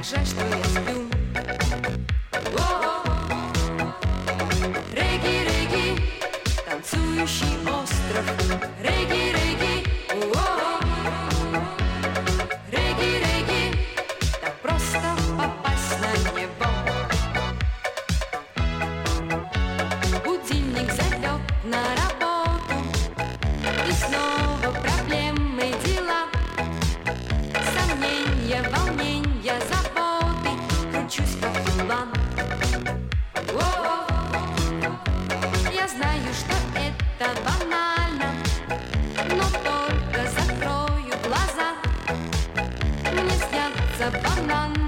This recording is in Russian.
жаль, что я сплю. Регги, регги, танцующий остров. Регги, регги, регги, регги, так просто попасть на небо. Будильник зовет на работу, и снова проблемы, дела, сомнения, волнения, заботы. Кручусь как туман. Я знаю, что это банально, но только закрою глаза, мне снятся бананы.